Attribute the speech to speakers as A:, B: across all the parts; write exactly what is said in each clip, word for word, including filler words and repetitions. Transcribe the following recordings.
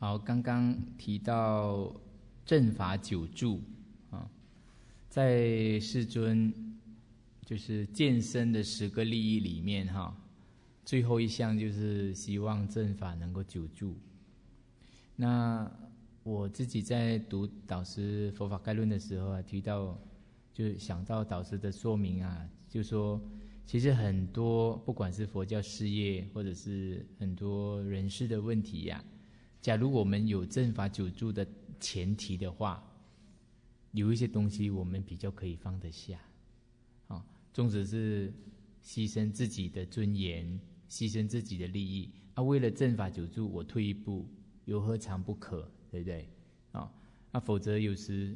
A: 好，刚刚提到正法九住啊，在世尊就是健身的十个利益里面哈，最后一项就是希望正法能够久住。那我自己在读导师佛法概论的时候啊，提到就想到导师的说明啊，就说其实很多不管是佛教事业或者是很多人事的问题呀、啊，假如我们有正法久住的前提的话，有一些东西我们比较可以放得下啊，纵使是牺牲自己的尊严，牺牲自己的利益啊，为了正法久住，我退一步，有何尝不可？对不对？啊，那否则有时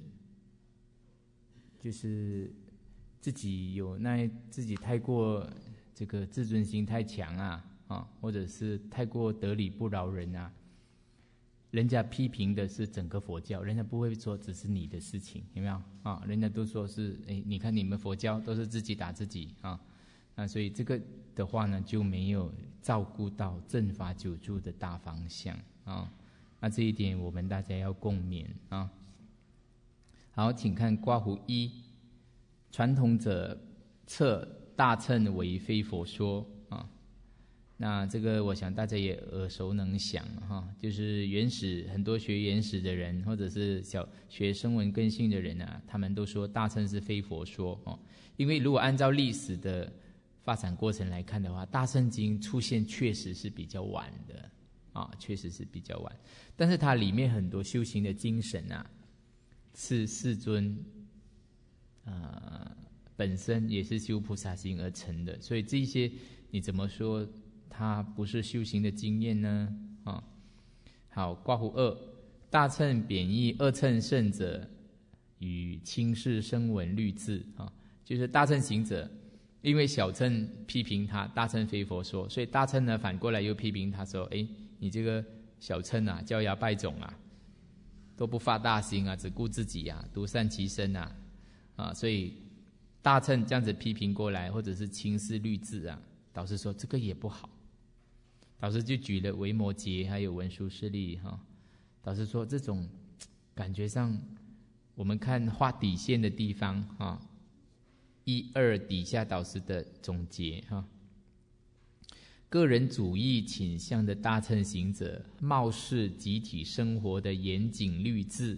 A: 就是自己有那自己太过这个自尊心太强啊，啊，或者是太过得理不饶人啊。人家批评的是整个佛教，人家不会说只是你的事情，有没有啊？人家都说是，哎，你看你们佛教都是自己打自己啊，那所以这个的话呢，就没有照顾到正法久住的大方向啊。那这一点我们大家要共勉啊。好，请看刮胡一，传统者测大乘为非佛说啊。那这个我想大家也耳熟能详哈，就是原始很多学原始的人，或者是小学声闻根性的人啊，他们都说大乘是非佛说哦。因为如果按照历史的发展过程来看的话，大乘经出现确实是比较晚的啊，确实是比较晚。但是它里面很多修行的精神啊，是世尊呃本身也是修菩萨行而成的，所以这些你怎么说它不是修行的经验呢？啊，好，刮胡二，大乘贬义二乘圣者与轻视声闻律字啊，就是大乘行者，因为小乘批评他大乘非佛说，所以大乘呢反过来又批评他说，哎，你这个小乘啊，骄牙败种啊，都不发大心啊，只顾自己啊，独善其身啊，啊，所以大乘这样子批评过来，或者是轻视律字啊，导师说这个也不好。导师就举了维摩诘还有文殊师利哈，导师说这种感觉上，我们看画底线的地方哈，一二底下导师的总结哈，个人主义倾向的大乘行者，貌似集体生活的严谨律制。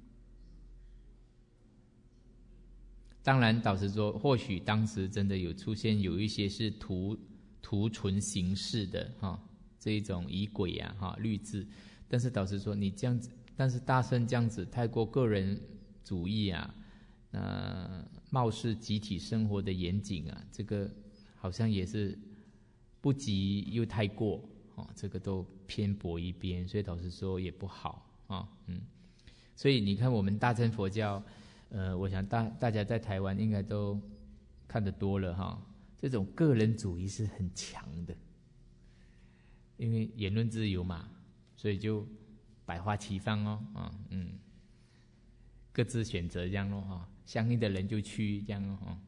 A: 当然，导师说，或许当时真的有出现有一些是图。图存形式的哈，这一种仪轨啊哈律制，但是导师说你这样子，但是大乘这样子太过个人主义啊，呃，貌似集体生活的严谨啊，这个好像也是不及又太过哦，这个都偏颇一边，所以导师说也不好啊，嗯，所以你看我们大乘佛教，呃，我想大大家在台湾应该都看得多了哈。这种个人主义是很强的，因为言论自由嘛，所以就百花齐放哦，啊，嗯，各自选择这样咯，哈，相应的人就去这样哦，哈。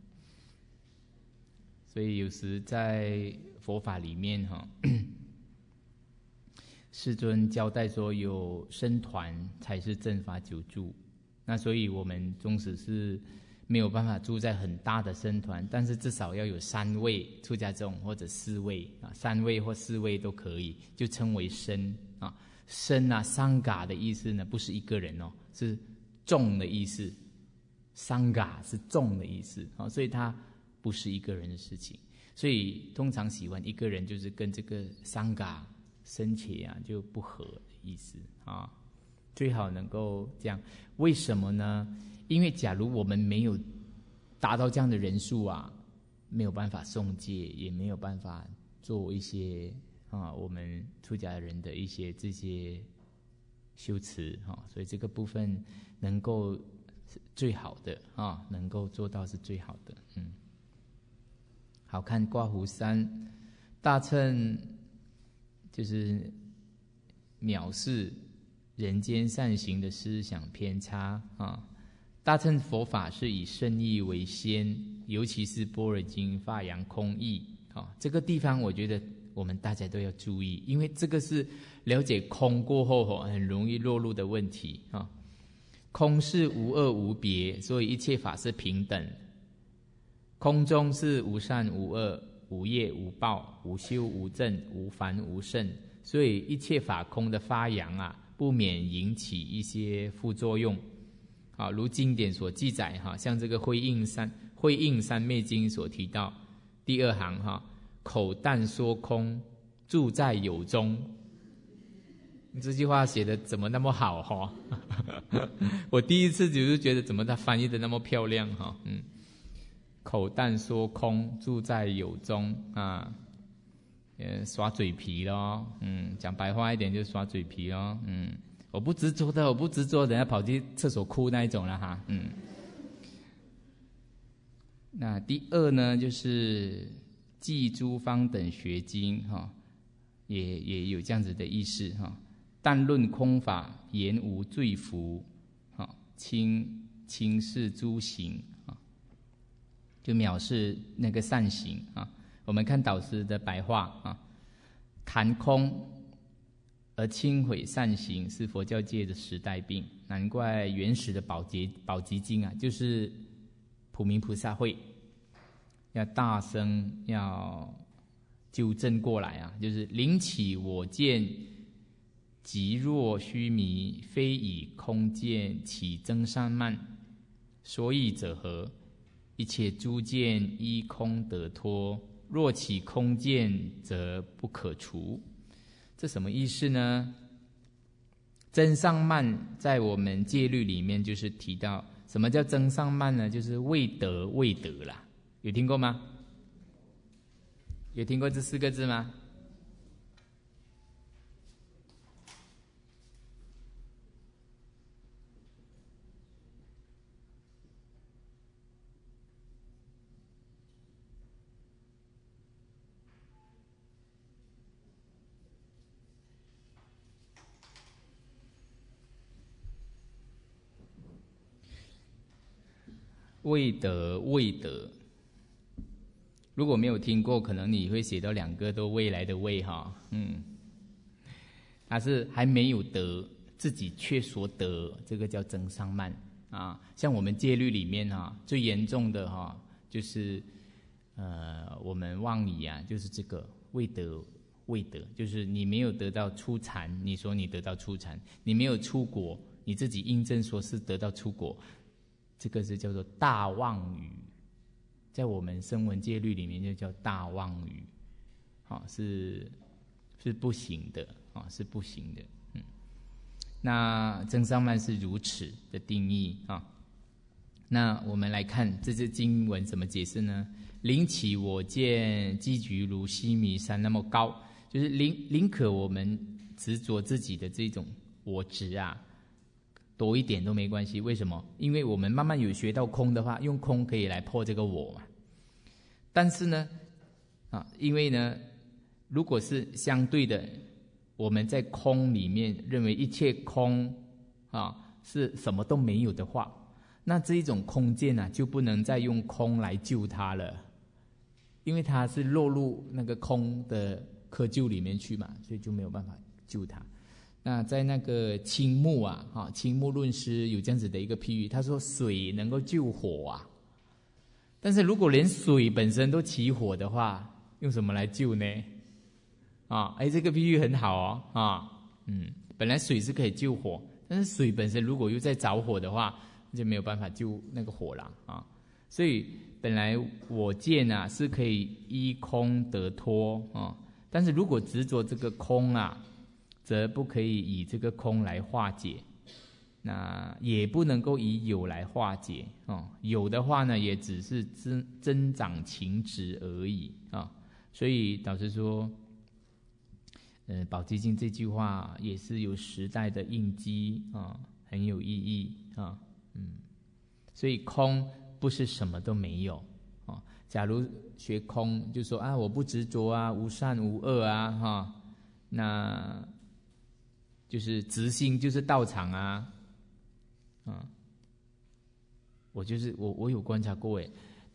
A: 所以有时在佛法里面哈，世尊交代说有僧团才是正法久住，那所以我们纵使是没有办法住在很大的僧团，但是至少要有三位出家众或者四位啊，三位或四位都可以，就称为僧啊。僧啊，桑嘎的意思呢，不是一个人哦，是众的意思。桑嘎是众的意思啊，所以它不是一个人的事情。所以通常喜欢一个人，就是跟这个桑嘎僧伽啊就不合的意思啊。最好能够这样，为什么呢？因为假如我们没有达到这样的人数啊，没有办法诵戒，也没有办法做一些啊我们出家人的一些这些修持啊，所以这个部分能够是最好的啊，能够做到是最好的。嗯，好，看刮胡三，大乘就是藐视人间善行的思想偏差啊。大乘佛法是以圣义为先，尤其是般若经发扬空义啊。这个地方我觉得我们大家都要注意，因为这个是了解空过后很容易落入的问题啊。空是无二无别，所以一切法是平等。空中是无善无恶，无业无报，无修无证，无凡无胜，所以一切法空的发扬啊，不免引起一些副作用。啊，如经典所记载哈，像这个慧印三慧印三昧经所提到第二行哈，口淡说空，住在有中。这句话写的怎么那么好哈？我第一次就是觉得怎么他翻译的那么漂亮哈，嗯，口淡说空，住在有中啊，呃，耍嘴皮咯，嗯，讲白话一点就是耍嘴皮咯，嗯，我不执着的，我不执着，等下跑去厕所哭那一种了哈，嗯。那第二呢，就是记诸方等学经哈，也也有这样子的意思哈。但论空法，言无罪福，哈，轻轻视诸行啊，就藐视那个善行啊。我们看导师的白话啊，谈空而轻毁善行，是佛教界的时代病。难怪原始的宝积宝积经啊，就是普明菩萨会要大声要纠正过来啊，就是临起我见。即若虚迷，非以空见起增上慢，所以者何？一切诸见依空得脱，若起空见，则不可除。这什么意思呢？增上慢在我们戒律里面就是提到，什么叫增上慢呢？就是未得未得啦，有听过吗？有听过这四个字吗？未得未得，如果没有听过，可能你会写到两个都未来的未哈，嗯，它是还没有得，自己却所得，这个叫增上慢啊。像我们戒律里面哈，最严重的哈，就是呃我们妄语啊，就是这个未得未得，就是你没有得到初禅，你说你得到初禅，你没有出国，你自己印证说是得到出国。这个是叫做大妄语，在我们声闻戒律里面就叫大妄语，啊，是是不行的啊，是不行的。嗯，那增上慢是如此的定义啊。那我们来看这支经文怎么解释呢？临起我见，积聚如须弥山那么高，就是宁宁可我们执着自己的这种我执啊。多一点都没关系，为什么？因为我们慢慢有学到空的话，用空可以来破这个我嘛。但是呢，啊，因为呢，如果是相对的，我们在空里面认为一切空啊是什么都没有的话，那这一种空见啊就不能再用空来救它了，因为它是落入那个空的窠臼里面去嘛，所以就没有办法救它。那在那个青木啊，哈，青木论师有这样子的一个譬喻，他说水能够救火啊，但是如果连水本身都起火的话，用什么来救呢？啊，哎，这个譬喻很好哦，啊，嗯，本来水是可以救火，但是水本身如果又在着火的话，就没有办法救那个火了啊。所以本来我见啊是可以依空得脱啊，但是如果执着这个空啊，则不可以以这个空来化解，那也不能够以有来化解哦。有的话呢，也只是增增长情执而已啊。所以导师说，呃，宝积经这句话也是有时代的印记啊，很有意义啊。嗯，所以空不是什么都没有啊。假如学空，就说啊，我不执着啊，无善无恶啊，哈，那就是直心就是道场啊，啊，我就是我我有观察过诶，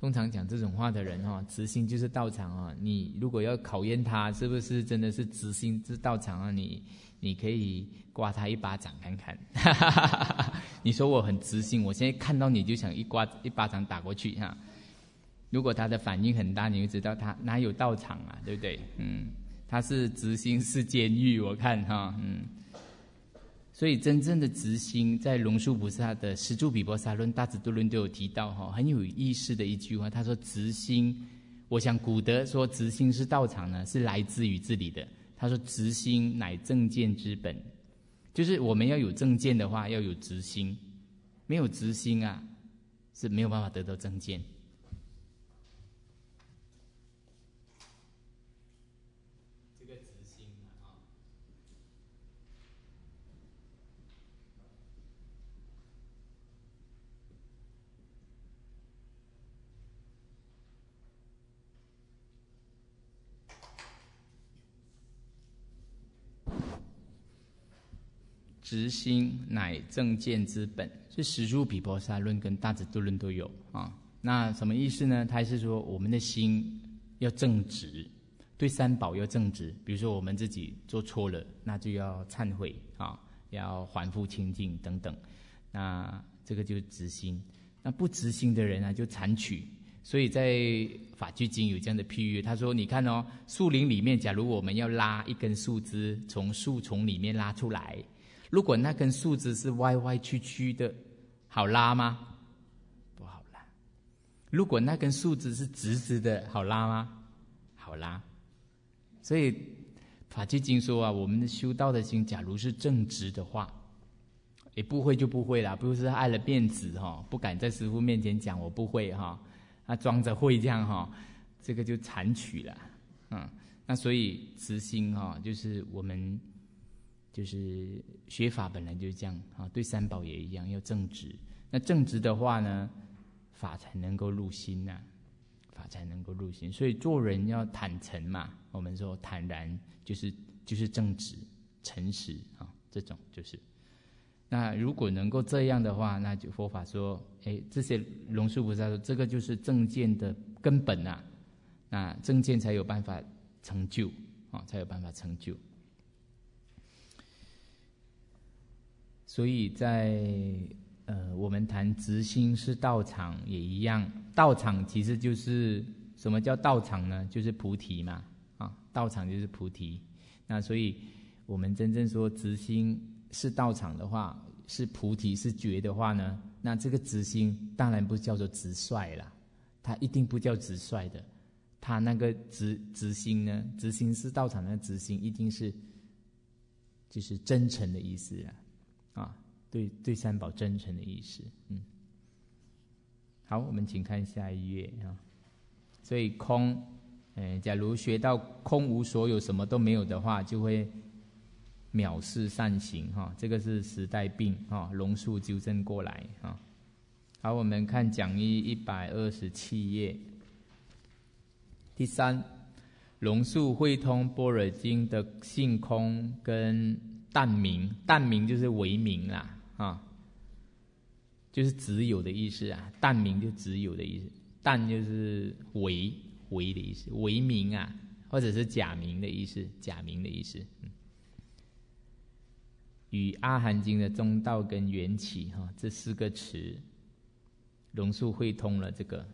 A: 通常讲这种话的人哈，直心就是道场啊。你如果要考验他是不是真的是直心是道场啊，你你可以刮他一巴掌看看。你说我很直心，我现在看到你就想一刮一巴掌打过去哈。如果他的反应很大，你就知道他哪有道场啊，对不对？嗯，他是直心是监狱，我看哈，嗯。所以真正的直心，在龙树菩萨的《十住毗婆沙论》《大智度论》都有提到哈，很有意思的一句话。他说直心，我想古德说直心是道场呢，是来自于这里的。他说直心乃正见之本，就是我们要有正见的话，要有直心，没有直心啊，是没有办法得到正见。直心乃正见之本，是十住毗婆沙论跟大智度论都有啊。那什么意思呢？他是说我们的心要正直，对三宝要正直。比如说我们自己做错了，那就要忏悔啊，要还复清净等等。那这个就是直心。那不直心的人啊，就残取。所以在法句经有这样的譬喻，他说：你看哦，树林里面，假如我们要拉一根树枝从树丛里面拉出来。如果那根树枝是歪歪曲曲的，好拉吗？不好拉。如果那根树枝是直直的，好拉吗？好拉。所以法句经说啊，我们的修道的心，假如是正直的话，也不会就不会啦，不是爱了面子哈，不敢在师父面前讲我不会哈，啊装着会这样哈，这个就残取了，嗯，那所以直心哈，就是我们。就是学法本来就是这样啊，对三宝也一样，要正直。那正直的话呢，法才能够入心呐、啊，法才能够入心。所以做人要坦诚嘛，我们说坦然就是就是正直、诚实啊，这种就是。那如果能够这样的话，那就佛法说，哎，这些龙树菩萨说，这个就是正见的根本呐、啊，那正见才有办法成就啊，才有办法成就。所以在呃，我们谈直心是道场也一样，道场其实就是什么叫道场呢？就是菩提嘛，啊，道场就是菩提。那所以我们真正说直心是道场的话，是菩提是觉的话呢，那这个直心当然不叫做直率啦，它一定不叫直率的，它那个直直心呢，直心是道场的直心一定是就是真诚的意思啦。啊，对对三宝真诚的意思，嗯，好，我们请看下一页啊。所以空，呃，假如学到空无所有，什么都没有的话，就会藐视善行哈、啊。这个是时代病啊，龙树纠正过来啊。好，我们看讲义一百二十七页，第三，龙树会通般若经的性空跟。但名，但名就是唯名啦，啊，就是只有的意思啊。但名就只有的意思，但就是唯唯的意思，唯名啊，或者是假名的意思，假名的意思。嗯、与阿含经的中道跟缘起哈、啊、这四个词，龙树会通了这个。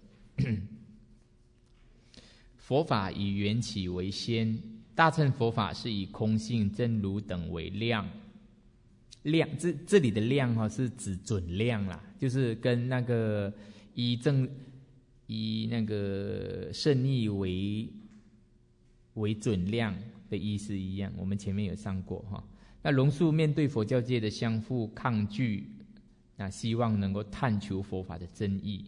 A: 佛法以缘起为先。大乘佛法是以空性真如等为量，量这这里的量哈、哦、是指准量啦，就是跟那个以正以那个圣义为为准量的意思一样，我们前面有上过哈、哦。那龙树面对佛教界的相互抗拒，那希望能够探求佛法的真义。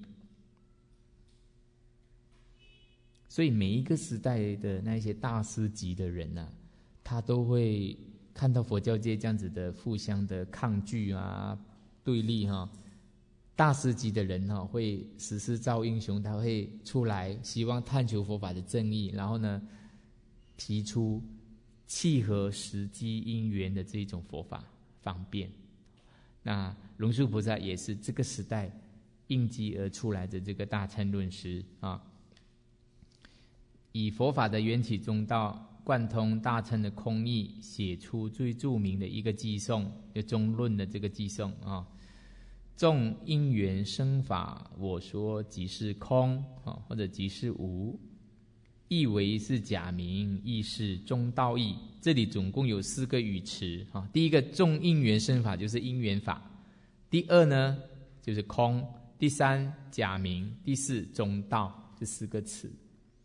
A: 所以每一个时代的那些大师级的人啊，他都会看到佛教界这样子的互相的抗拒啊、对立哈、啊。大师级的人哈、啊，会时势造英雄，他会出来希望探求佛法的正义，然后呢，提出契合实际因缘的这种佛法方便。那龙树菩萨也是这个时代应机而出来的这个大乘论师啊，以佛法的缘起中道贯通大乘的空义，写出最著名的一个偈颂，就中论的这个偈颂啊。众因缘生法，我说即是空啊，或者即是无，亦为是假名，亦是中道义。这里总共有四个语词啊。第一个众因缘生法就是因缘法，第二呢就是空，第三假名，第四中道，这四个词。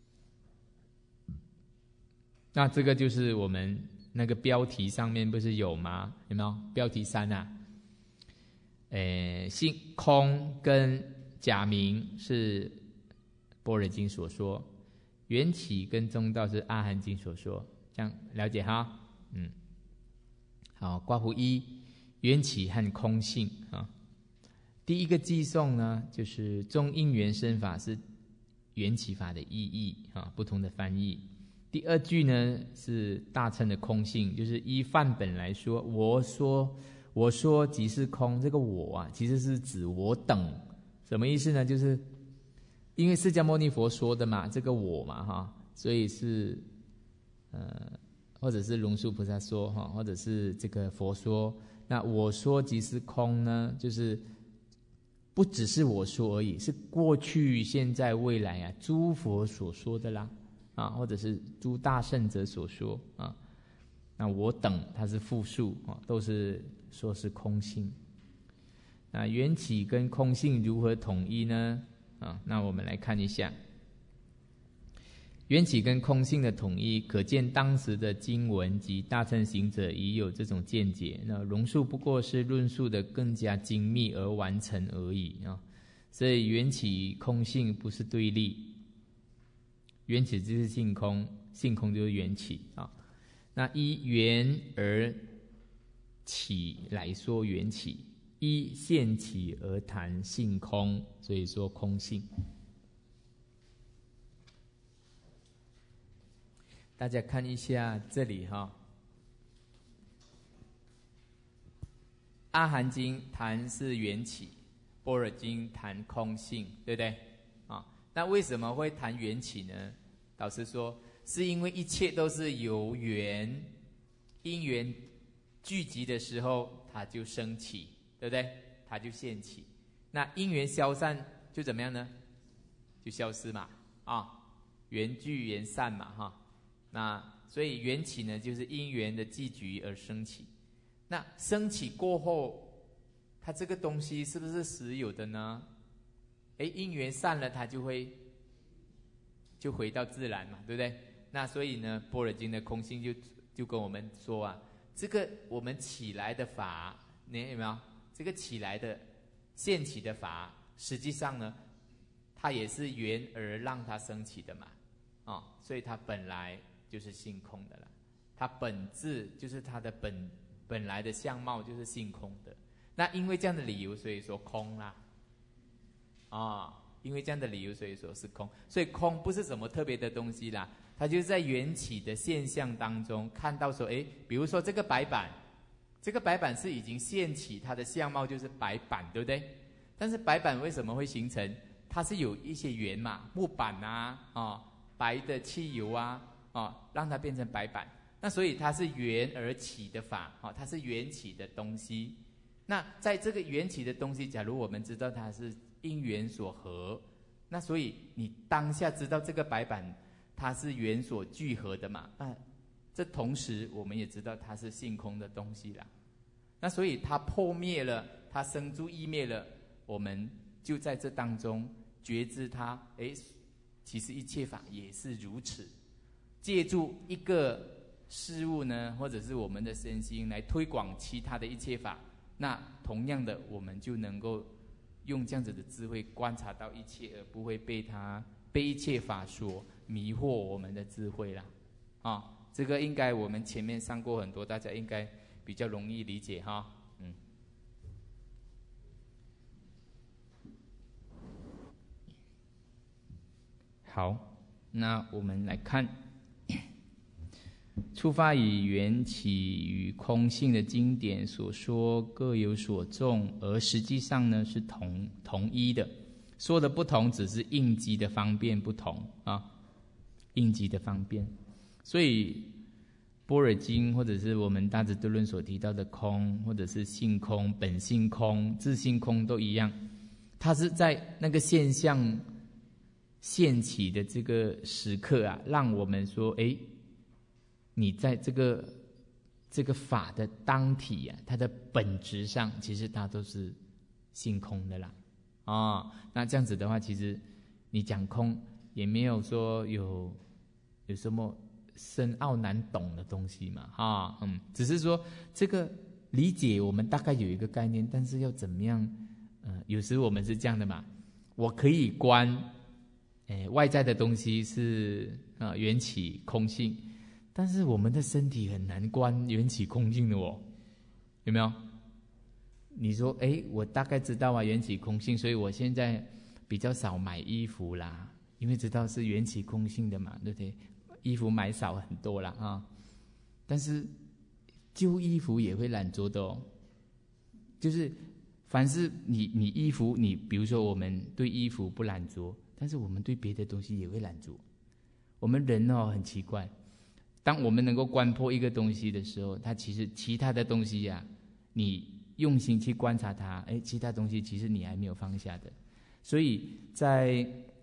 A: 那这个就是我们那个标题上面不是有吗？有没有标题三啊？诶，性空跟假名是般若经所说，缘起跟中道是阿含经所说，这样了解哈？嗯，好，括弧一，缘起和空性啊。第一个偈颂呢，就是中因缘生法是缘起法的意义啊，不同的翻译。第二句呢是大乘的空性，就是依梵本来说，我说我说即是空，这个我啊其实是指我等，什么意思呢？就是因为释迦牟尼佛说的嘛，这个我嘛哈，所以是呃，或者是龙树菩萨说哈，或者是这个佛说，那我说即是空呢，就是不只是我说而已，是过去、现在、未来啊，诸佛所说的啦。啊，或者是诸大圣者所说啊，那我等它是复数啊，都是说是空性。那缘起跟空性如何统一呢？啊，那我们来看一下，缘起跟空性的统一，可见当时的经文及大乘行者已有这种见解。那龙树不过是论述的更加精密而完成而已啊，所以缘起空性不是对立。缘起就是性空，性空就是缘起啊。那依缘而起来说缘起，依现起而谈性空，所以说空性。大家看一下这里哈，阿含经谈是缘起，般若经谈空性，对不对？啊，那为什么会谈缘起呢？导师说，是因为一切都是由缘，因缘聚集的时候，它就升起，对不对？它就现起。那因缘消散就怎么样呢？就消失嘛，啊，缘聚缘散嘛，哈。那所以缘起呢，就是因缘的聚集而升起。那升起过后，它这个东西是不是实有的呢？哎，因缘散了，它就会就回到自然嘛，对不对？那所以呢，般若经的空性就就跟我们说啊，这个我们起来的法，你有没有？这个起来的现起的法，实际上呢，它也是缘而让它升起的嘛，啊、哦，所以它本来就是性空的了，它本质就是它的本本来的相貌就是性空的。那因为这样的理由，所以说空啦，啊、哦。因为这样的理由，所以说是空。所以空不是什么特别的东西啦，它就是在缘起的现象当中看到说，哎，比如说这个白板，这个白板是已经现起，它的相貌就是白板，对不对？但是白板为什么会形成？它是有一些缘嘛，木板啊，哦，白的汽油啊，哦，让它变成白板。那所以它是缘而起的法，哦，它是缘起的东西。那在这个缘起的东西，假如我们知道它是因缘所合，那所以你当下知道这个白板它是缘所聚合的嘛，啊，这同时我们也知道它是性空的东西啦。那所以它破灭了，它生住异灭了，我们就在这当中觉知它，哎，其实一切法也是如此。借助一个事物呢，或者是我们的身心来推广其他的一切法，那同样的我们就能够用这样子的智慧观察到一切，而不会被它被一切法所迷惑我们的智慧啦。啊，这个应该我们前面上过很多，大家应该比较容易理解哈。嗯，好，那我们来看，出发以缘起与空性的经典所说各有所重，而实际上呢是同同一的。 说的不同只是应机的方便不同啊，应机的方便。所以般若经或者是我们大智度论所提到的空，或者是性空、本性空、自性空都一样，它是在那个现象现起的这个时刻啊，让我们说，哎，你在这个这个法的当体啊，它的本质上其实它都是性空的啦。哦，那这样子的话，其实你讲空也没有说有有什么深奥难懂的东西嘛，啊，嗯，只是说这个理解我们大概有一个概念，但是要怎么样？呃，有时我们是这样的嘛，我可以观，哎，外在的东西是啊、呃、缘起空性，但是我们的身体很难观缘起空性的哦，有没有？你说，哎，我大概知道啊，缘起空性，所以我现在比较少买衣服啦，因为知道是缘起空性的嘛，对不对？衣服买少很多啦啊，但是旧衣服也会懒着的哦。就是凡是你你衣服，你比如说我们对衣服不懒着，但是我们对别的东西也会懒着。我们人哦很奇怪，当我们能够观破一个东西的时候，它其实其他的东西呀、啊，你用心去观察它，哎，其他东西其实你还没有放下的。所以在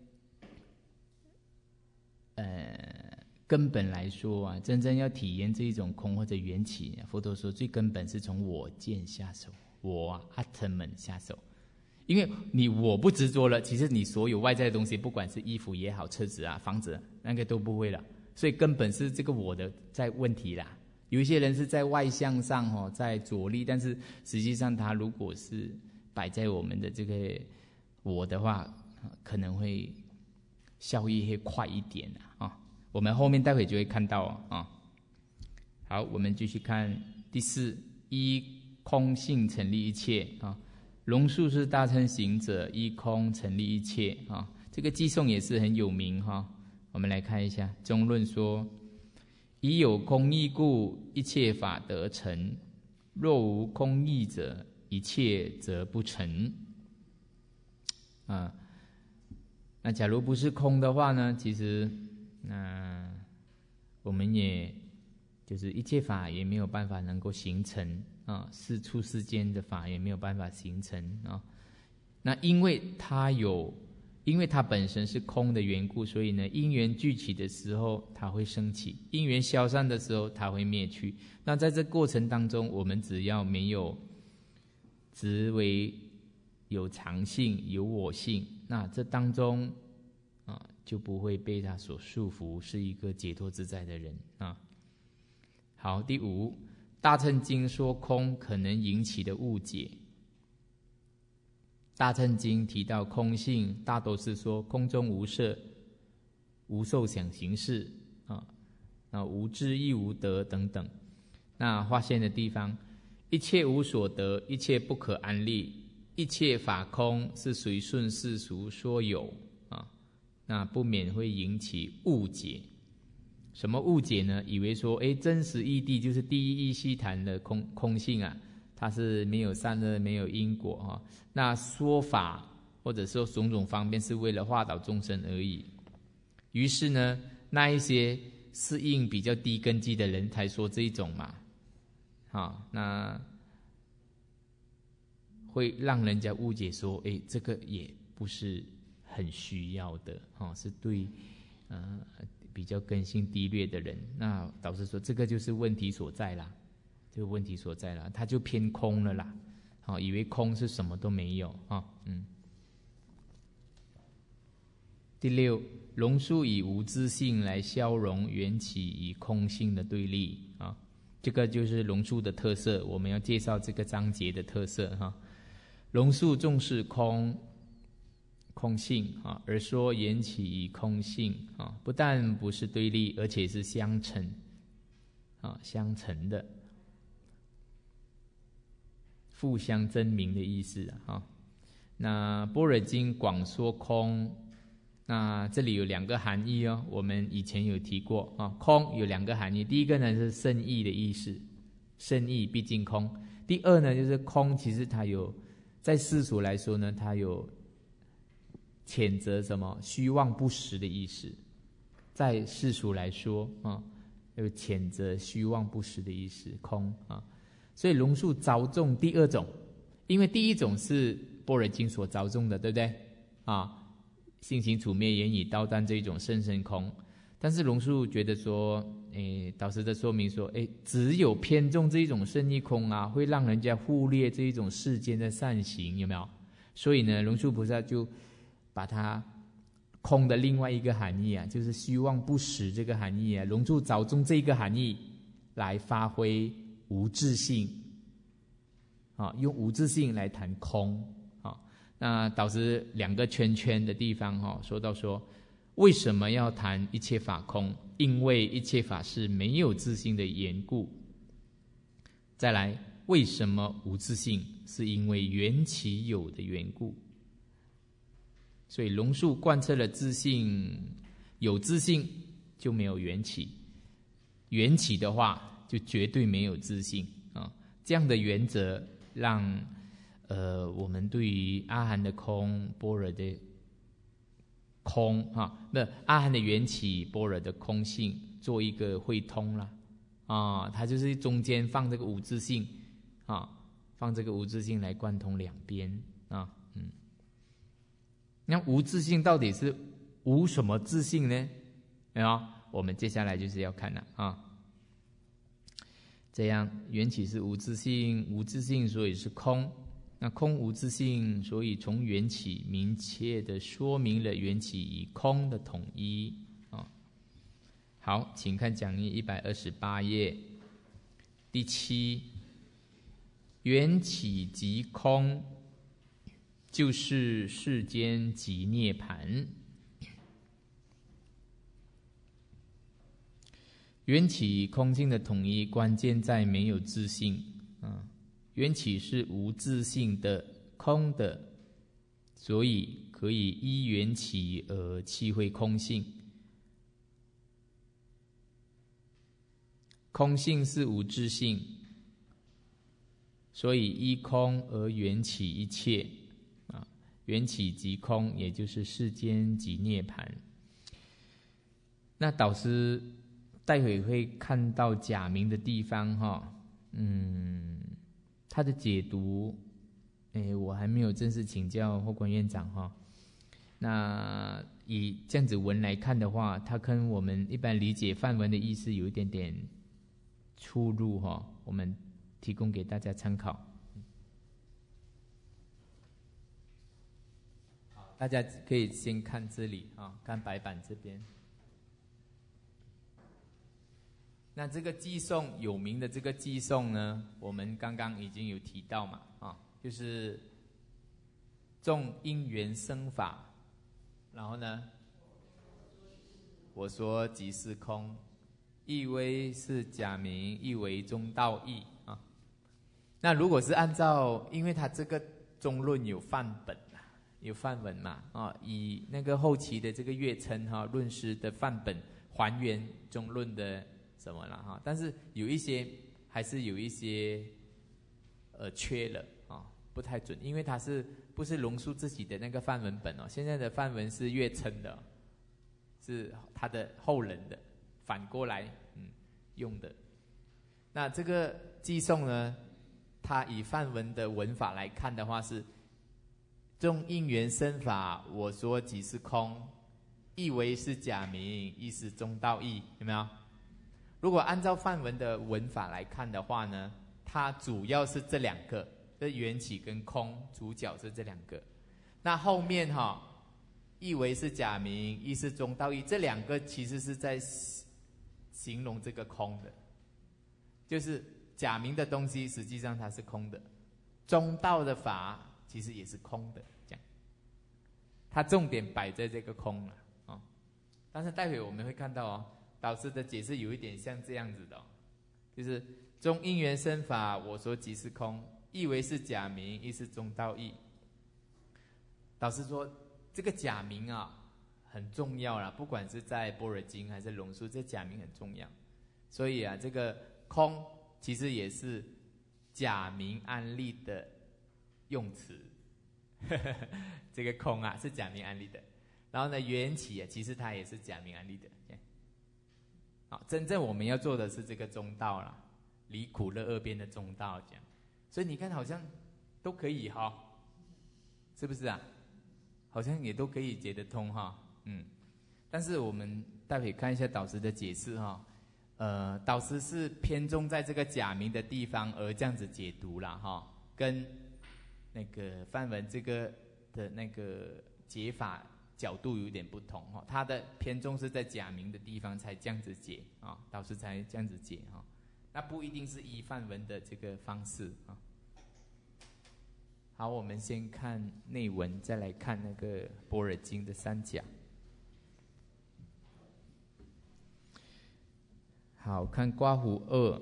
A: 呃根本来说啊，真正要体验这一种空或者缘起，佛陀说最根本是从我见下手，我啊阿特们下手。因为你我不执着了，其实你所有外在的东西，不管是衣服也好、车子啊、房子，那个都不会了。所以根本是这个我的在问题啦。有一些人是在外向上哦，在着力，但是实际上他如果是摆在我们的这个我的话，可能会效益会快一点啊、哦。我们后面待会就会看到啊、哦。好，我们继续看第四，依空性成立一切啊。哦，龙树是大乘行者，依空成立一切啊、哦。这个偈颂也是很有名哈、哦。我们来看一下中论说。以有空义故，一切法得成；若无空义者，一切则不成。啊，那假如不是空的话呢？其实，那我们也就是一切法也没有办法能够形成啊，世出世间的法也没有办法形成啊。那因为它有。因为它本身是空的缘故，所以呢，因缘聚起的时候它会升起，因缘消散的时候它会灭去。那在这过程当中，我们只要没有执为有常性、有我性，那这当中啊就不会被它所束缚，是一个解脱自在的人啊。好，第五，大乘经说空可能引起的误解。大乘经提到空性，大都是说空中无色、无受想行识啊，啊无智亦无得等等。那划线的地方，一切无所得，一切不可安立，一切法空，是随顺世俗说有啊，那不免会引起误解。什么误解呢？以为说，哎，真实义谛就是第一义悉谈的空空性啊。它是没有善恶，没有因果哈。那说法或者说种种方面是为了化导众生而已。于是呢，那一些适应比较低根基的人才说这一种嘛，好，那会让人家误解说，哎，这个也不是很需要的哈，是对呃比较根性低劣的人。那导师说，这个就是问题所在啦。这个问题所在了，他就偏空了啦，好、哦，以为空是什么都没有啊、哦，嗯。第六，龙树以无自性来消融缘起与空性的对立啊、哦，这个就是龙树的特色。我们要介绍这个章节的特色哈、哦。龙树重视空空性啊、哦，而说缘起与空性啊、哦，不但不是对立，而且是相成啊、哦，相成的。互相争鸣的意思啊，哈。那般若经广说空，那这里有两个含义哦。我们以前有提过啊，空有两个含义。第一个呢是圣意的意思，圣意毕竟空。第二呢就是空，其实它有在世俗来说呢，它有谴责什么虚妄不实的意思，在世俗来说啊，有谴责虚妄不实的意思，空啊。所以龙树着重第二种，因为第一种是般若经所着重的，对不对啊？性情处灭言语道断这一种甚深空，但是龙树觉得说，诶，导师的说明说，诶，只有偏重这一种甚义空啊，会让人家忽略这一种世间的善行，有没有？所以呢，龙树菩萨就把它空的另外一个含义啊，就是虚妄不实这个含义啊，龙树着重这个含义来发挥无自性啊，用无自性来谈空啊。那导师两个圈圈的地方哈，说到说为什么要谈一切法空？因为一切法是没有自性的缘故。再来，为什么无自性？是因为缘起有的缘故。所以龙树贯彻了自性，有自性就没有缘起，缘起的话就绝对没有自性啊。这样的原则让呃我们对于阿含的空、般若的空啊，那阿含的缘起、般若的空性做一个汇通啦啊，它就是中间放这个无自性啊，放这个无自性来贯通两边啊，嗯。那无自性到底是无什么自性呢？啊，我们接下来就是要看了啊。这样缘起是无自性，无自性所以是空。那空无自性，所以从缘起明确的说明了缘起与空的统一啊。好，请看讲义一百二十八页第七，缘起即空，就是世间即涅槃。缘起空性的统一，关键在没有自性啊。缘起是无自性的空的，所以可以依缘起而契会空性。空性是无自性，所以依空而缘起一切啊。缘起即空，也就是世间即涅槃。那导师待会会看到假名的地方哈，嗯，他的解读，诶，我还没有正式请教霍管院长哈。那以这样子文来看的话，它跟我们一般理解梵文的意思有一点点出入哈，我们提供给大家参考。大家可以先看这里啊，看白板这边。那这个寄送有名的这个寄送呢，我们刚刚已经有提到嘛，啊，就是众因缘生法，然后呢，我说即是空，意为是假名，意为中道义啊。那如果是按照，因为它这个中论有范本啊，有范文嘛，啊，以那个后期的这个月称哈论师的范本还原中论的什么了哈，但是有一些还是有一些呃缺了啊，不太准，因为它是不是龙树自己的那个范文本哦？现在的范文是月称的，是他的后人的反过来嗯用的。那这个寄送呢，它以范文的文法来看的话是众因缘生法，我说即是空，意为是假名，意是中道义，有没有？如果按照范文的文法来看的话呢，它主要是这两个，这缘起跟空，主角是这两个。那后面哈、哦，意为是假名，意是中道义，这两个其实是在形容这个空的，就是假名的东西实际上它是空的，中道的法其实也是空的，这样，它重点摆在这个空了啊、哦。但是待会我们会看到哦。导师的解释有一点像这样子的、哦，就是中因缘生法，我说即是空，意为是假名，意是中道义。导师说这个假名啊很重要啦，不管是在般若经还是龙树，这假名很重要。所以啊，这个空其实也是假名安立的用词
B: 这个空啊是假名安立的，然后呢缘起啊其实它也是假名安立的。好，真正我们要做的是这个中道啦，离苦乐二边的中道这样。所以你看好像都可以哈，是不是啊？好像也都可以解得通哈，嗯。但是我们待会看一下导师的解释哈，呃，导师是偏重在这个假名的地方而这样子解读啦哈，跟那个梵文这个的那个解法角度有点不同哈，他的偏重是在假名的地方才这样子解啊，导师才这样子解哈，那不一定是依梵文的这个方式啊。好，我们先看内文，再来看那个《般若经》的三讲。好，看刮胡二，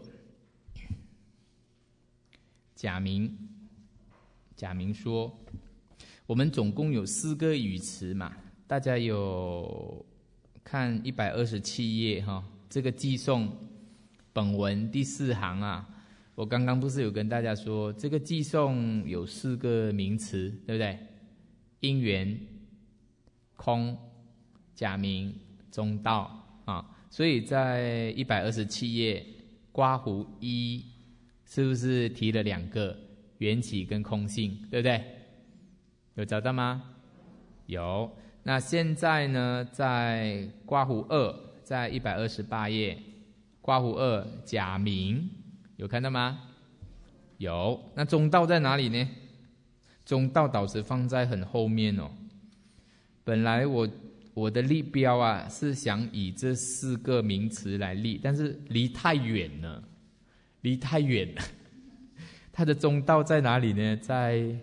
B: 假名。假名说，我们总共有四个语词嘛，大家有看一百二十七页哈，这个寄送本文第四行啊。我刚刚不是有跟大家说，这个寄送有四个名词，对不对？因缘、空、假名、中道啊。所以在一百二十七页刮胡一，是不是提了两个缘起跟空性，对不对？有找到吗？有。那现在呢，在刮胡二，在一百二十八页刮胡二假名。有看到吗？有。那中道在哪里呢？中道导师放在很后面哦。本来我我的立标啊是想以这四个名词来立，但是离太远了，离太远了。它的中道在哪里呢？在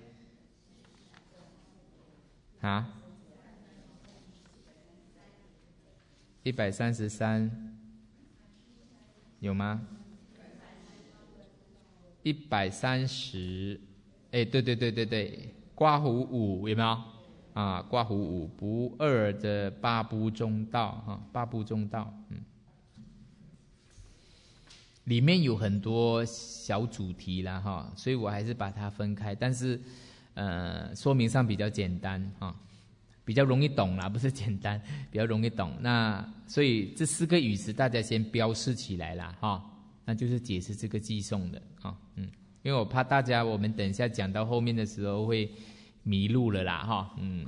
B: 啊一百三十三有吗？一百三十，哎，对对对对对，刮胡五有没有啊？刮胡五不二的八部中道哈，八部中道，嗯，里面有很多小主题啦哈，所以我还是把它分开，但是呃，说明上比较简单哈，比较容易懂啦，不是简单，比较容易懂。那所以这四个语词大家先标示起来啦哈。那就是解释这个寄送的啊，嗯，因为我怕大家我们等一下讲到后面的时候会迷路了啦哈，嗯。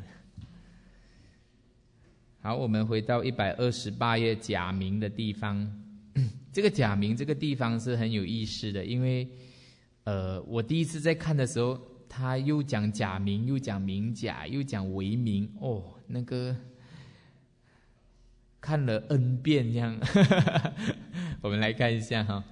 B: 好，我们回到一百二十八页假名的地方，这个假名这个地方是很有意思的，因为呃，我第一次在看的时候，他又讲假名，又讲名假，又讲为名，哦，那个看了 N 遍这样。我们来看一下哈，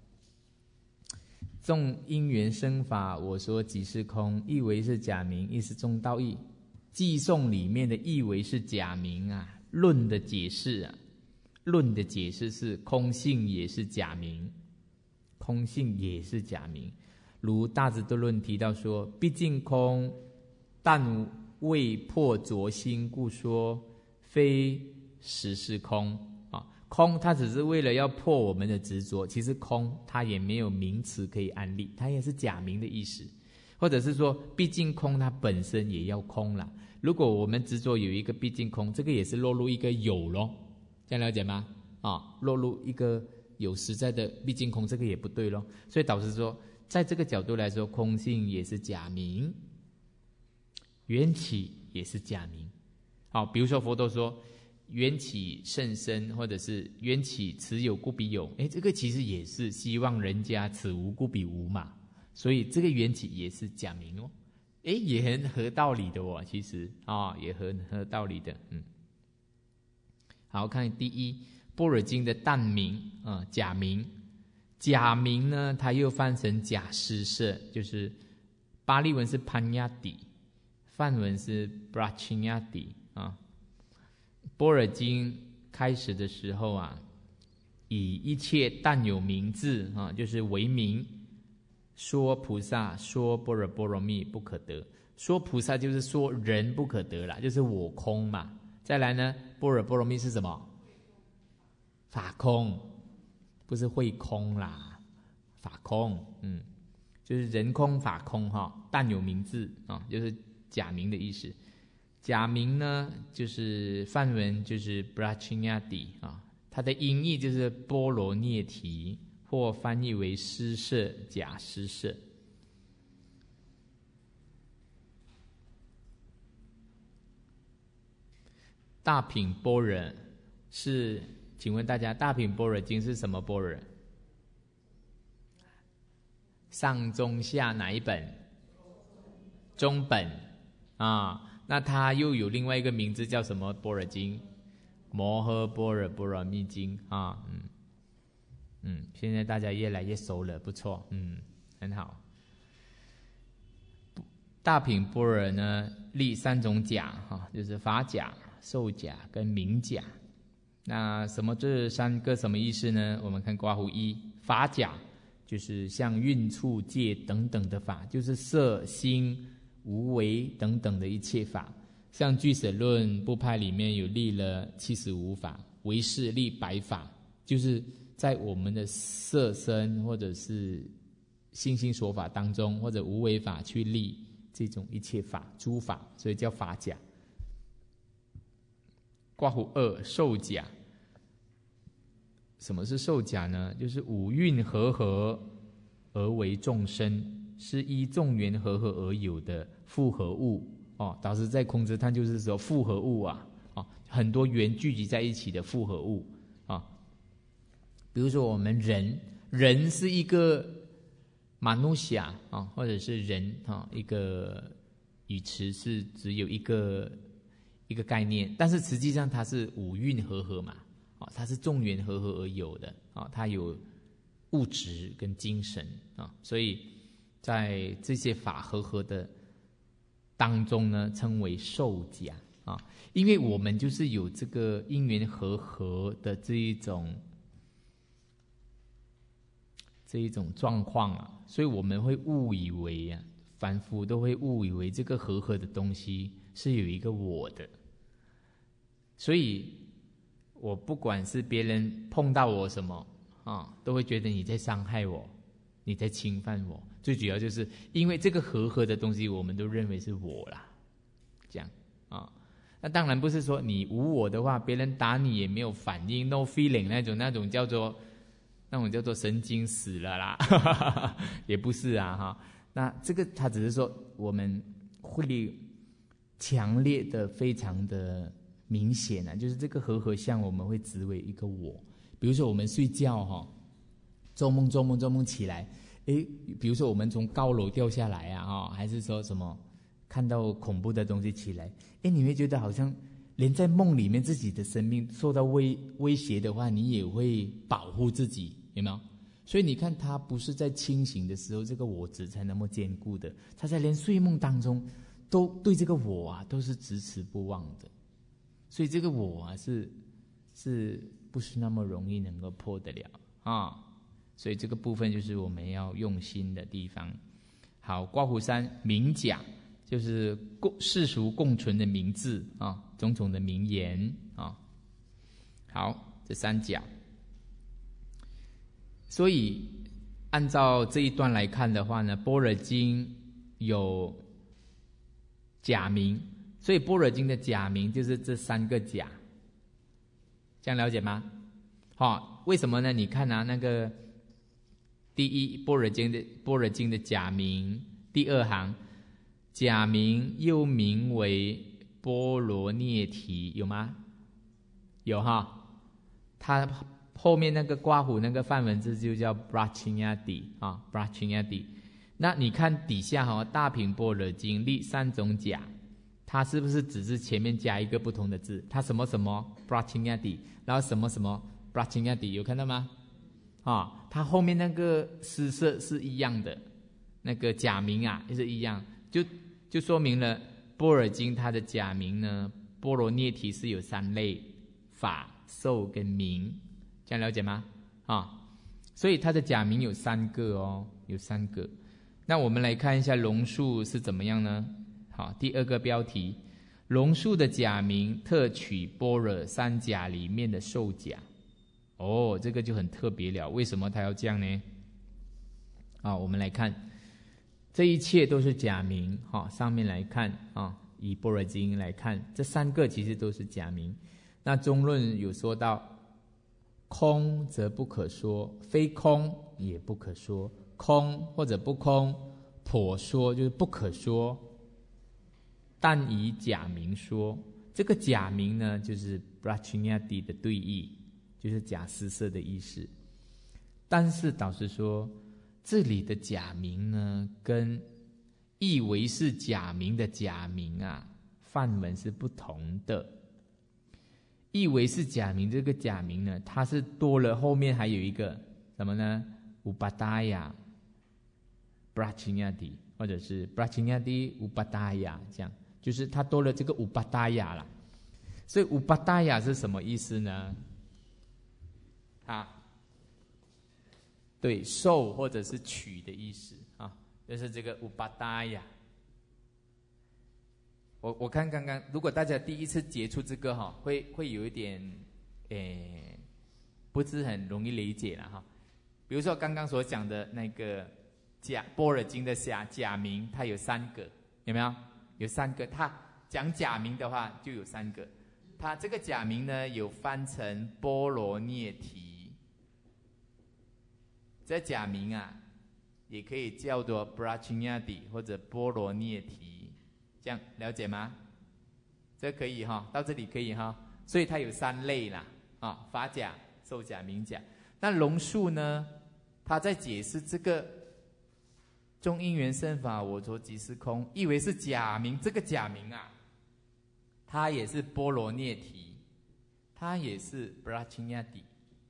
B: 纵因缘生法，我说即是空，意为是假名，亦是中道义。寄送里面的意为是假名啊，论的解释啊，论的解释是空性也是假名，空性也是假名。如大智度论提到说，毕竟空，但未破着心，故说非实是空。空它只是为了要破我们的执着，其实空它也没有名词可以安立，它也是假名的意思，或者是说毕竟空它本身也要空啦。如果我们执着有一个毕竟空，这个也是落入一个有咯，这样了解吗？啊，落入一个有实在的毕竟空，这个也不对咯。所以导师说，在这个角度来说，空性也是假名，缘起也是假名。好，比如说佛陀说缘起甚深，或者是缘起此有故彼有，哎，这个其实也是希望人家此无故彼无嘛，所以这个缘起也是假名哦，哎，也很合道理的哦，其实啊、哦，也很合道理的，嗯。好，看第一，《般若经》的但名啊、呃，假名，假名呢，它又翻成假施设，就是巴利文是潘亚底，梵文是 brachnyati 啊。般若经开始的时候啊，以一切但有名字啊，就是为名，说菩萨，说般若波罗蜜不可得。说菩萨就是说人不可得啦，就是我空嘛。再来呢，般若波罗蜜是什么？法空，不是会空啦，法空，嗯，就是人空法空哈，但有名字啊，就是
A: 假名的意思。假名呢，就是梵文就是 Prajñāti 啊，它的音译就是波罗涅提，或翻译为施舍、假施舍。大品般若是，请问大家，大品般若经是什么般若？上中下哪一本？中本啊。那它又有另外一个名字叫什么般若经？摩诃般若波罗蜜经啊。嗯嗯，现在大家越来越熟了，不错，嗯，很好。大品般若呢，立三种甲哈，就是法甲、受甲跟名甲。那什么这三个什么意思呢？我们看括弧一，法甲就是像运处界等等的法，就是色心无为等等的一切法。像俱舍论部派里面有立了七十五法，唯识立百法，就是在我们的色身或者是心心所法当中，或者无为法去立这种一切法诸法，所以叫法甲。括弧二，受甲。什么是受甲呢？就是五蕴和合而为众生，是依众缘和合而有的复合物哦。导师在空之叹就是说复合物啊，哦，很多缘聚集在一起的复合物啊。比如说我们人，人是一个马努夏啊，或者是人啊，一个语词是只有一个一个概念，但是实际上它是五蕴和合嘛，啊，它是众缘和合而有的啊，它有物质跟精神啊，所以在这些法和合的当中呢，称为受甲啊，因为我们就是有这个因缘和合的这一种这一种状况啊，所以我们会误以为啊，凡夫都会误以为这个和合的东西是有一个我的，所以我不管是别人碰到我什么啊，都会觉得你在伤害我，你在侵犯我。最主要就是因为这个和合的东西，我们都认为是我啦，这样啊。那当然不是说你无我的话，别人打你也没有反应 ，no feeling 那种，那种叫做那种叫做神经死了啦，也不是啊哈。那这个他只是说我们会强烈的、非常的明显啊，就是这个和合相，我们会执为一个我。比如说我们睡觉哈，做梦做梦做梦起来，诶，比如说我们从高楼掉下来啊，哈，还是说什么看到恐怖的东西起来，诶，你会觉得好像连在梦里面自己的生命受到威威胁的话，你也会保护自己，有没有？所以你看，他不是在清醒的时候，这个我执才那么坚固的，他在连睡梦当中都对这个我啊都是执持不忘的，所以这个我啊是是不是那么容易能够破得了啊？所以这个部分就是我们要用心的地方。好，括弧三，名甲就是共世俗共存的名字啊，种种的名言啊。好，这三甲。所以按照这一段来看的话呢，般若经有假名，所以般若经的假名就是这三个甲，这样了解吗？好，为什么呢？你看啊，那个第一般若经的般若经的假名，第二行假名又名为波罗涅提，有吗？有哈，它后面那个括弧那个梵文字就叫 Prajñāti 啊 Prajñāti。那你看底下哈，大品般若经立三种甲，它是不是只是前面加一个不同的字？它什么什么 Prajñāti， 然后什么什么 Prajñāti， 有看到吗？啊，它后面那个施舍是一样的，那个假名啊也是一样，就就说明了般若经它的假名呢，波罗涅提是有三类：法、受跟名。这样了解吗？啊，所以它的假名有三个哦，有三个。那我们来看一下龙树是怎么样呢？好，第二个标题，龙树的假名特取般若三甲里面的受甲。哦，这个就很特别了。为什么他要这样呢？啊，我们来看
B: 这一切都是假名。哈，上面来看啊，以般若经来看，这三个其实都是假名。那中论有说到，空则不可说，非空也不可说，空或者不空，颇说就是不可说，但以假名说。这个假名呢，就是 Prajñāti 的对义，就是假施设的意思。但是导师说，这里的假名呢，跟以为是假名的假名啊，梵文是不同的。以为是假名，这个假名呢，它是多了后面还有一个什么呢？ Upadaya Prajñāti 或者是 Prajñāti Upadaya， 这样就是它多了这个 Upadaya 啦。所以 Upadaya 是什么意思呢？啊，对，受或者是取的意思啊，就是这个 Upadaya。我我看刚刚，如果大家第一次接触这个哈，会会有一点，诶，不是很容易理解了哈。比如说刚刚所讲的那个假般若经的假假名，它有三个，有没有？有三个。它讲假名的话，就有三个。它这个假名呢，有翻成波罗涅提。这假名啊，也可以叫做 Prajñāti 或者波罗涅提。这样了解吗？这可以哈，到这里可以哈。所以它有三类啦，啊，法假、受假、名假。那龙树呢，他在解释这个中因缘生法我着即是空，以为是假名，这个假名啊，它也是波罗涅提，它也是 Prajñāti。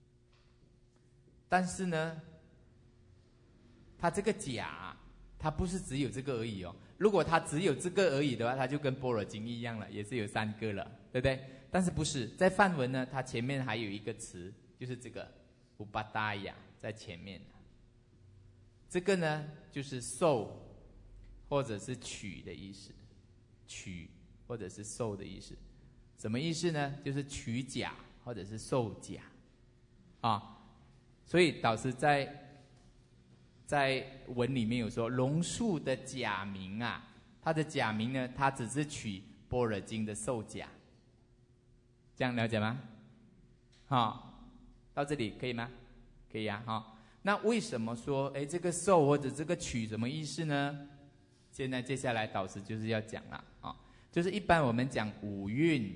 B: 但是呢，它这个假，它不是只有这个而已哦。如果它只有这个而已的话，它就跟般若经一样了，也是有三个了，对不对？但是不是在梵文呢？它前面还有一个词，就是这个 Upadaya 在前面。这个呢，就是受或者是取的意思，取或者是受的意思。什么意思呢？就是取假或者是受假啊。所以导师在在文里面有说，龙树的假名啊，他的假名呢，他只是取般若经的受假，这样了解吗？好，到这里可以吗？可以啊，好。那为什么说，哎，这个受或者这个取什么意思呢？现在接下来导师就是要讲了啊，就是一般我们讲五蕴，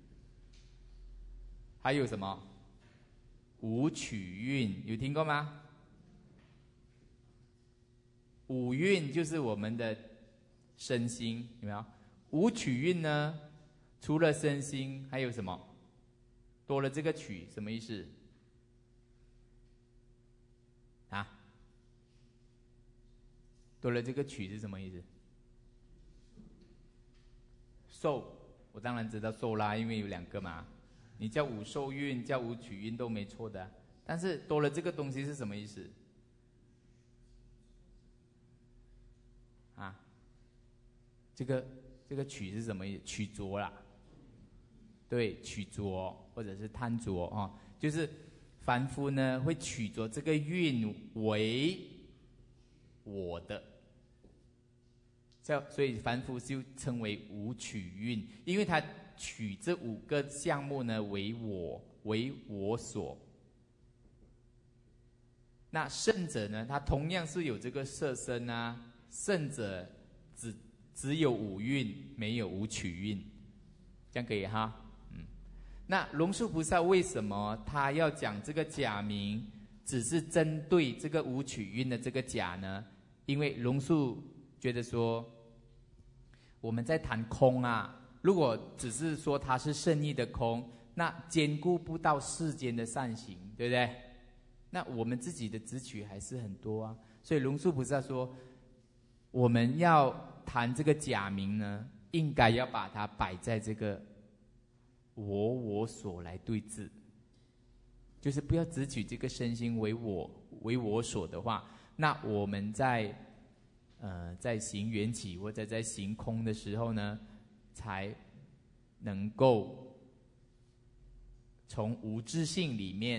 B: 还有什么五取蕴，有听过吗？五蕴就是我们的身心，有没有？五取蕴呢，除了身心，还有什么？多了这个取，什么意思？啊？多了这个取是什么意思？受，我当然知道受啦，因为有两个嘛。你叫五受蕴，叫五取蕴都没错的。但是多了这个东西是什么意思？啊，这个这个取是什么意思？取着啦，对，取着或者是贪着啊，就是凡夫呢会取着这个蕴为我的，所以凡夫就称为五取蕴，因为他取这五个项目呢为我，为我所。那圣者呢，他同样是有这个色身啊。圣者只只有五蕴，没有五取蕴，这样可以哈？嗯，那龙树菩萨为什么他要讲这个假名，只是针对这个五取蕴的这个假呢？因为龙树觉得说，我们在谈空啊，如果只是说它是圣义的空，那兼顾不到世间的善行，对不对？那我们自己的执取还是很多啊，所以龙树菩萨说，我们要谈这个假名呢，应该要把它摆在这个我我所来对治，就是不要只取这个身心为我为我所的话，那我们在呃在行缘起或者在行空的时候呢，才能够从无自性里面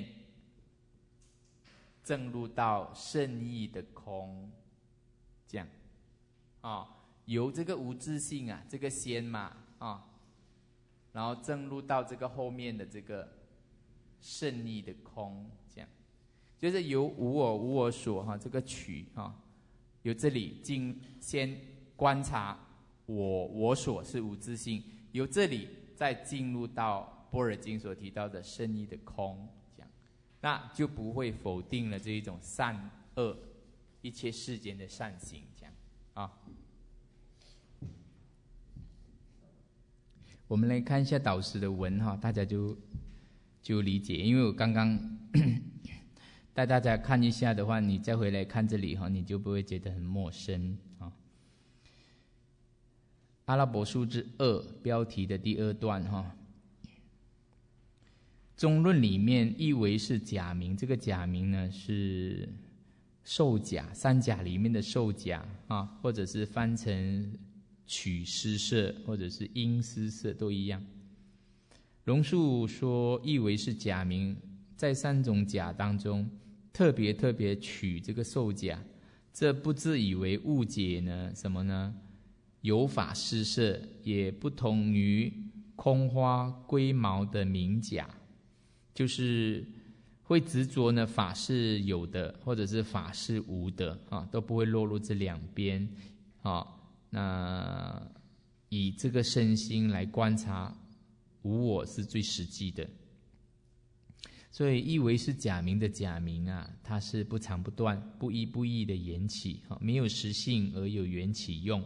B: 证入到圣义的空，这样
A: 啊，由这个无自性啊，这个先嘛啊，然后正入到这个后面的这个胜义的空，这样就是由无我无我所哈、啊、这个取哈、啊，由这里进先观察我我所是无自性，由这里再进入到般若经所提到的胜义的空，这样那就不会否定了这一种善恶一切世间的善行，这样啊。我们来看一下导师的文哈，大家就就理解。因为我刚刚带大家看一下的话，你再回来看这里哈，你就不会觉得很陌生啊。阿拉伯数之二标题的第二段哈，中论里面译为是假名，这个假名呢是受假，三假里面的受假啊，或者是翻成取施舍，或者是因施舍都一样。龙树说译为是假名，在三种假当中特别特别取这个受假，这不自以为误解呢什么呢？有法施舍，也不同于空花龟毛的名假，就是会执着呢法是有的，或者是法是无的啊，都不会落入这两边啊。那以这个身心来观察无我是最实际的，所以译为是假名的假名啊，它是不长不断、不依不异的缘起，没有实性而有缘起用，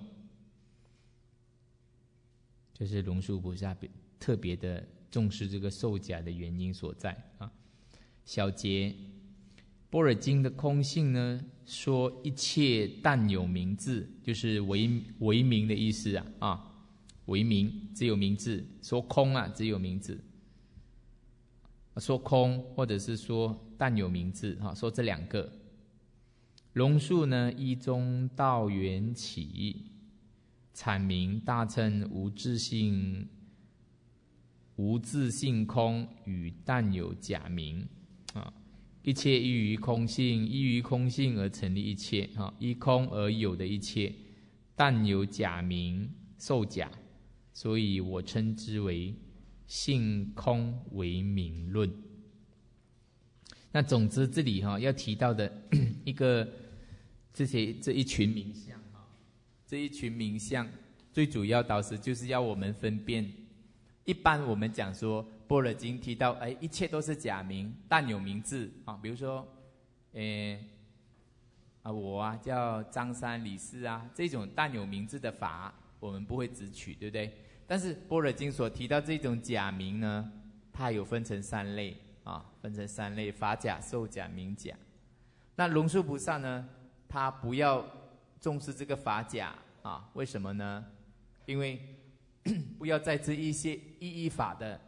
A: 这是龙树菩萨特别的重视这个受假的原因所在啊。小节般若经的空性呢，说一切但有名字，就是为为名的意思啊啊，为名只有名字，说空啊只有名字，说空或者是说但有名字啊，说这两个。龙树呢依中道缘起，阐明大乘无自性无自性空与但有假名啊。一切依于空性，依于空性而成立一切，依空而有的一切，但有假名受假，所以我称之为性空为名论。那总之这里要提到的一个这些这一群名相，这一群名相最主要导师就是要我们分辨。一般我们讲说般若经提到，哎，一切都是假名，但有名字啊。比如说，诶，啊，我啊叫张三李四啊，这种但有名字的法，我们不会只取，对不对？但是般若经所提到这种假名呢，它有分成三类啊，分成三类：法假、受假、名假。那龙树菩萨呢，他不要重视这个法假啊，为什么呢？因为不要在这一些意义法的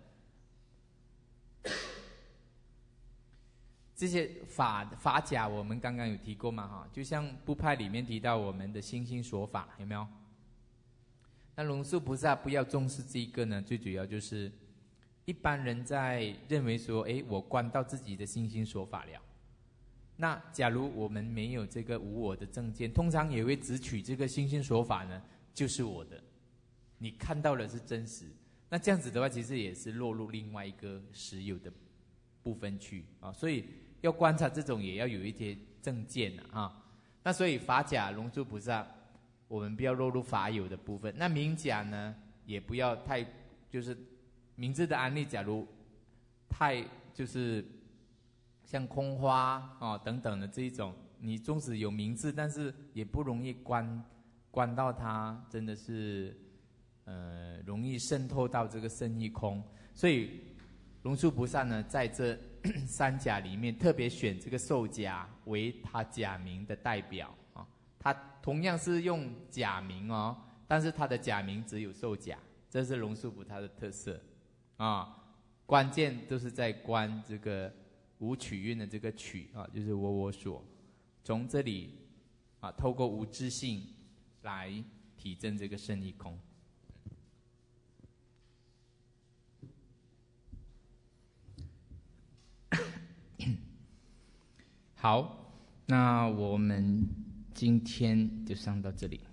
A: 这些法法假，我们刚刚有提过嘛哈，就像部派里面提到我们的心心所法，有没有？那龙树菩萨不要重视这一个呢，最主要就是一般人在认为说，哎，我观到自己的心心所法了。那假如我们没有这个无我的正见，通常也会只取这个心心所法呢，就是我的。你看到的是真实，那这样子的话，其实也是落入另外一个实有的部分去啊。所以要观察这种，也要有一些正见啊。那所以法假龙树菩萨，我们不要落入法有的部分。那名假呢，也不要太就是名字的安例，假如太就是像空花啊等等的这一种，你纵使有名字，但是也不容易观观到它，真的是。呃，容易渗透到这个胜义空，所以龙树菩萨呢，在这三假里面特别选这个受假为他假名的代表啊。他同样是用假名哦，但是他的假名只有受假，这是龙树菩萨的特色啊。关键都是在观这个无取运的这个取啊，就是我我所，从这里啊，透过无自性来体证这个胜义空。好，那我们今天就上到这里。